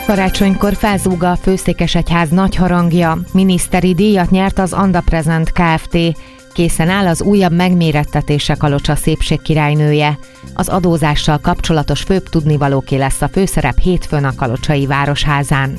Karácsonykor felzúg a Főszékesegyház nagy harangja. Miniszteri díjat nyert az Anda Present Kft. Készen áll az újabb megmérettetése Kalocsa szépségkirálynője. Az adózással kapcsolatos főbb tudnivalóké lesz a főszerep hétfőn a kalocsai Városházán.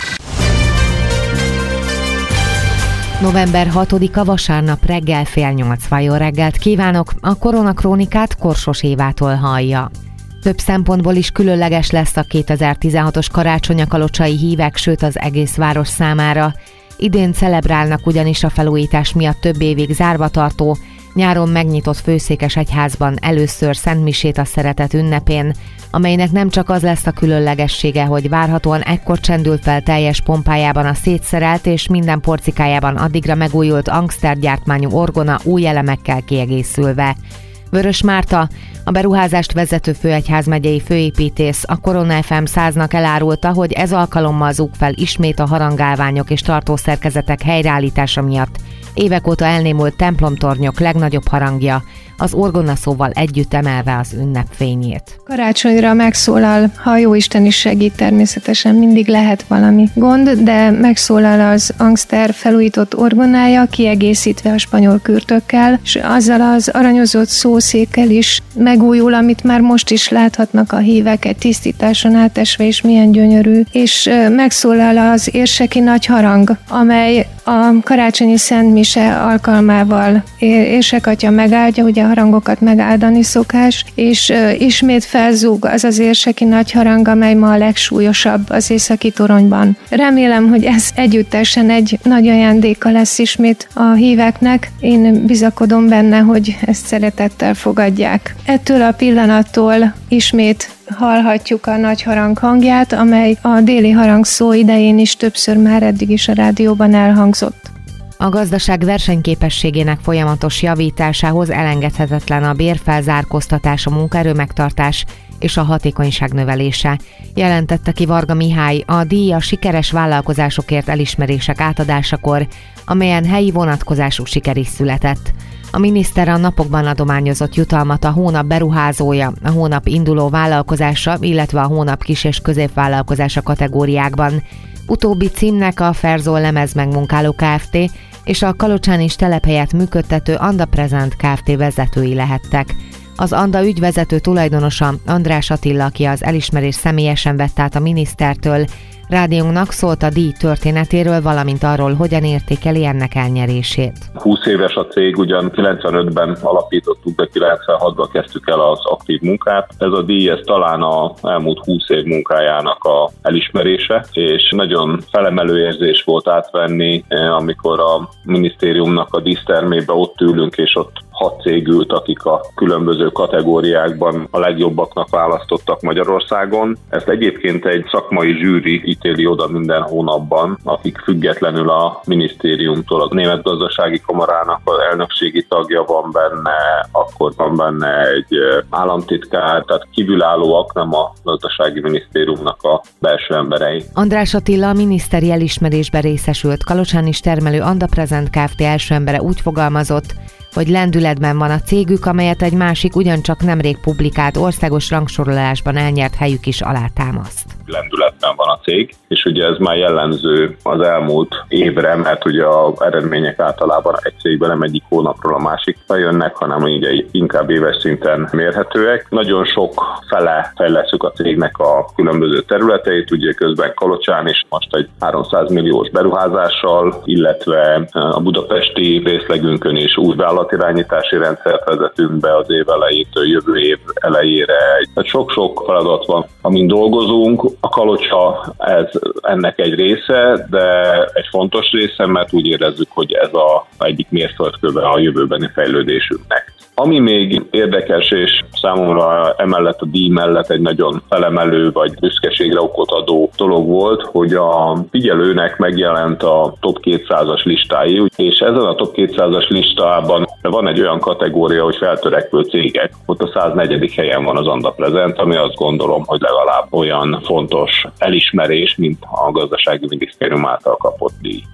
November 6-a vasárnap reggel 7:30. Jó reggelt kívánok! A Koronakrónikát Korsos Évától hallja. Több szempontból is különleges lesz a 2016-os karácsony a kalocsai hívek, sőt az egész város számára. Idén celebrálnak ugyanis a felújítás miatt több évig zárva tartó, nyáron megnyitott Főszékesegyházban először szentmisét a szeretet ünnepén, amelynek nem csak az lesz a különlegessége, hogy várhatóan ekkor csendül fel teljes pompájában a szétszerelt és minden porcikájában addigra megújult angsztergyártmányú orgona új elemekkel kiegészülve. Vörös Márta, a beruházást vezető főegyházmegyei főépítész a Korona FM 100-nak elárulta, hogy ez alkalommal zúg fel ismét a harangálványok és tartószerkezetek helyreállítása miatt évek óta elnémult templomtornyok legnagyobb harangja, az orgonaszóval együtt emelve az ünnepfényét. Karácsonyra megszólal, ha Jóisten is segít, természetesen mindig lehet valami gond, de megszólal az angszter felújított orgonája, kiegészítve a spanyol kürtökkel, és azzal az aranyozott szószékkel is megújul, amit már most is láthatnak a hívek egy tisztításon átesve, és milyen gyönyörű, és megszólal az érseki nagy harang, amely a karácsonyi szentmise alkalmával érsekatya megáldja, ugye a harangokat megáldani szokás, és ismét felzúg az az érseki nagy harang, amely ma a legsúlyosabb az északi toronyban. Remélem, hogy ez együttesen egy nagy ajándéka lesz ismét a híveknek. Én bizakodom benne, hogy ezt szeretettel fogadják. Ettől a pillanattól ismét hallhatjuk a nagy harang hangját, amely a déli harangszó idején is többször már eddig is a rádióban elhangzott. A gazdaság versenyképességének folyamatos javításához elengedhetetlen a bérfelzárkóztatás, a munkaerő megtartás és a hatékonyság növelése, jelentette ki Varga Mihály a díj a sikeres vállalkozásokért elismerések átadásakor, amelyen helyi vonatkozású siker is született. A miniszter a napokban adományozott jutalmat a hónap beruházója, a hónap induló vállalkozása, illetve a hónap kis- és középvállalkozása kategóriákban. Utóbbi címnek a Ferzol lemezmegmunkáló Kft. És a Kalocsán is telephelyet működtető Anda Present Kft. Vezetői lehettek. Az Anda ügyvezető tulajdonosa, András Attila, aki az elismerést személyesen vett át a minisztertől, rádiónknak szólt a díj történetéről, valamint arról, hogyan értékeli ennek elnyerését. 20 éves a cég, ugyan 95-ben alapítottuk, de 96-ban kezdtük el az aktív munkát. Ez a díj, ez talán az elmúlt 20 év munkájának a elismerése, és nagyon felemelő érzés volt átvenni, amikor a minisztériumnak a dísztermébe ott ülünk, és ott 6 cég ült, akik a különböző kategóriákban a legjobbaknak választottak Magyarországon. Ezt egyébként egy szakmai zsűri ítéli oda minden hónapban, akik függetlenül a minisztériumtól, a Német Gazdasági Kamarának az elnökségi tagja van benne, akkor van benne egy államtitkár, tehát kívülállóak, nem a gazdasági minisztériumnak a belső emberei. András Attila a miniszteri elismerésben részesült. Kalocsán is termelő Anda Present Kft. Első embere úgy fogalmazott, hogy lendületben van a cégük, amelyet egy másik ugyancsak nemrég publikált országos rangsorolásban elnyert helyük is alátámaszt. Lendületben van a cég, és ugye ez már jellemző az elmúlt évre, mert ugye az eredmények általában egy cégben nem egyik hónapról a másikra jönnek, hanem ugye inkább éves szinten mérhetőek. Nagyon sok fele fejlesszük a cégnek a különböző területeit, ugye közben Kalocsán is most egy 300 milliós beruházással, illetve a budapesti részlegünkön is új vállalatirányítási rendszert vezetünk be az év elejétől jövő év elejére. Tehát sok-sok feladat van, amin dolgozunk. A Kalocsa ez ennek egy része, de egy fontos része, mert úgy érezzük, hogy ez az egyik mérföldköve a jövőbeni fejlődésünknek. Ami még érdekes, és számomra emellett a díj mellett egy nagyon felemelő vagy büszkeségre okot adó dolog volt, hogy a figyelőnek megjelent a top 200-as listái, és ezen a top 200-as listában van egy olyan kategória, hogy feltörekvő cégek. Ott a 104. helyen van az Anda Present, ami azt gondolom, hogy legalább olyan fontos elismerés, mint a gazdasági minisztérium által kapott díj.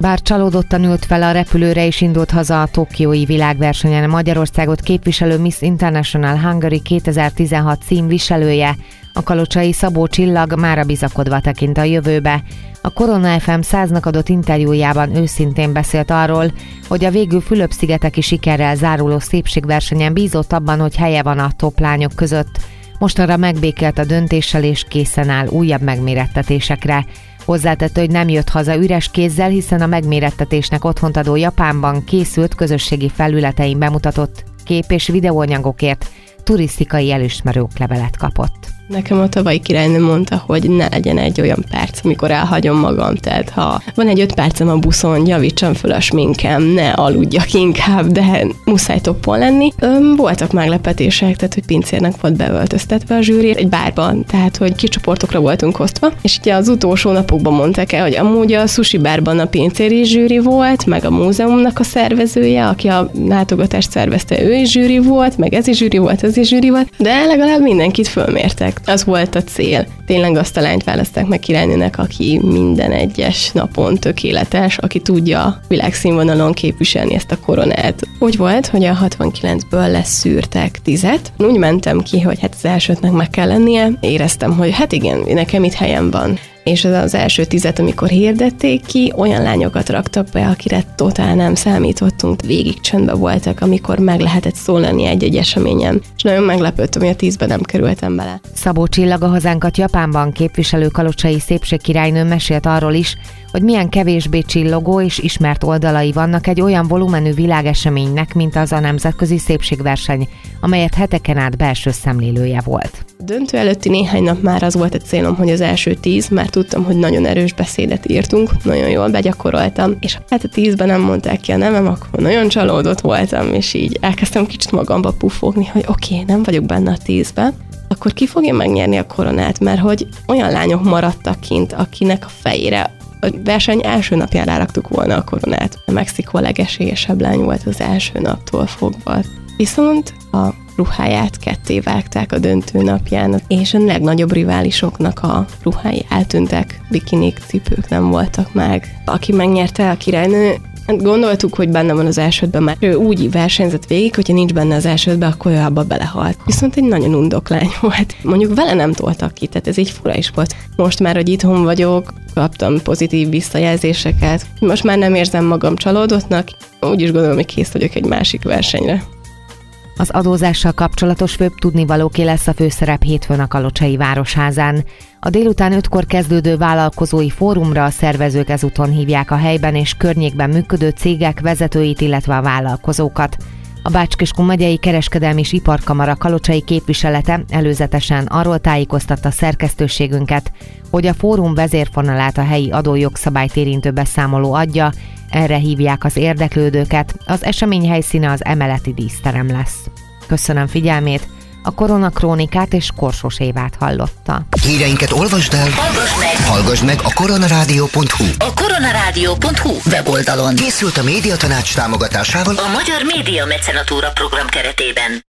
Bár csalódottan ült fel a repülőre és indult haza a tokiói világversenyen, Magyarországot képviselő Miss International Hungary 2016 címviselője, a kalocsai Szabó Csillag mára bizakodva tekint a jövőbe. A Korona FM 100-nak adott interjújában őszintén beszélt arról, hogy a végül Fülöp-szigeteki sikerrel záruló szépségversenyen bízott abban, hogy helye van a top lányok között. Mostanra megbékélt a döntéssel és készen áll újabb megmérettetésekre. Hozzátette, hogy nem jött haza üres kézzel, hiszen a megmérettetésnek otthont adó Japánban készült közösségi felületein bemutatott kép- és videóanyagokért turisztikai elismerő oklevelet kapott. Nekem a tavalyi királynő mondta, hogy ne legyen egy olyan perc, amikor elhagyom magam, tehát ha van egy 5 percem a buszon, javítsam föl a sminkem, ne aludjak inkább, de muszáj toppon lenni. Voltak meglepetések, tehát hogy pincérnek volt beöltöztetve a zsűri egy bárban, tehát hogy kicsoportokra voltunk osztva, és ugye az utolsó napokban mondták el, hogy amúgy a sushi bárban a pincéri zsűri volt, meg a múzeumnak a szervezője, aki a látogatást szervezte, ő is zsűri volt, meg ez is zsűri volt, ez is zsűri volt, de legalább mindenkit fölmértek. Az volt a cél. Tényleg azt a lányt választák meg királynőnek, aki minden egyes napon tökéletes, aki tudja világszínvonalon képviselni ezt a koronát. Úgy volt, hogy a 69-ből leszűrtek 10-et. Úgy mentem ki, hogy hát az elsőtnek meg kell lennie. Éreztem, hogy hát igen, nekem itt helyem van. És az első 10-et, amikor hirdették ki, olyan lányokat raktak be, akire totál nem számítottunk. Végig csöndben voltak, amikor meg lehetett szólalni egy-egy eseményen. És nagyon meglepődtem, hogy a 10-ben nem kerültem bele. Szabó Csillag, a hazánkat Japánban képviselő kalocsai szépségkirálynő mesélt arról is, hogy milyen kevésbé csillogó és ismert oldalai vannak egy olyan volumenű világeseménynek, mint az a nemzetközi szépségverseny, amelyet heteken át belső szemlélője volt. Döntő előtti néhány nap már az volt a célom, hogy az első 10, már tudtam, hogy nagyon erős beszédet írtunk, nagyon jól begyakoroltam, és hát a 10-ben nem mondták ki a nevem, akkor nagyon csalódott voltam, és így elkezdtem kicsit magamba puffogni, hogy oké, nem vagyok benne a 10-ben, akkor ki fogja megnyerni a koronát, mert hogy olyan lányok maradtak kint, akinek a fejére a verseny első napján ráraktuk volna a koronát. A Mexikó legesélyesebb lány volt az első naptól fogva. Viszont a ruháját ketté vágták a döntő napján, és a legnagyobb riválisoknak a ruhái eltűntek, bikinik, cipők nem voltak meg. Aki megnyerte, a királynő, gondoltuk, hogy benne van az elsődben, mert ő úgy versenyzett végig, hogyha nincs benne az elsődben, akkor ő abba belehalt. Viszont egy nagyon undok lány volt. Mondjuk vele nem toltak ki, tehát ez így fura is volt. Most már, hogy itthon vagyok, kaptam pozitív visszajelzéseket. Most már nem érzem magam csalódottnak, úgy is gondolom, hogy kész vagyok egy másik versenyre. Az adózással kapcsolatos főbb tudnivalóké lesz a főszerep hétfőn a Kalocsai Városházán. A délután 5-kor kezdődő vállalkozói fórumra a szervezők ezúton hívják a helyben és környékben működő cégek vezetőit, illetve a vállalkozókat. A Bács-Kiskun megyei kereskedelmi és iparkamara kalocsai képviselete előzetesen arról tájékoztatta szerkesztőségünket, hogy a fórum vezérfonalát a helyi adójogszabályt érintő beszámoló adja, erre hívják az érdeklődőket, az esemény helyszíne az emeleti díszterem lesz. Köszönöm figyelmét, a Koronakrónikát és Korsos Évát hallotta. Híreinket olvasd el, hallgass meg a koronarádió.hu. A koronarádió.hu weboldalon. Készült a Médiatanács támogatásával a Magyar Média Mecenatúra program keretében.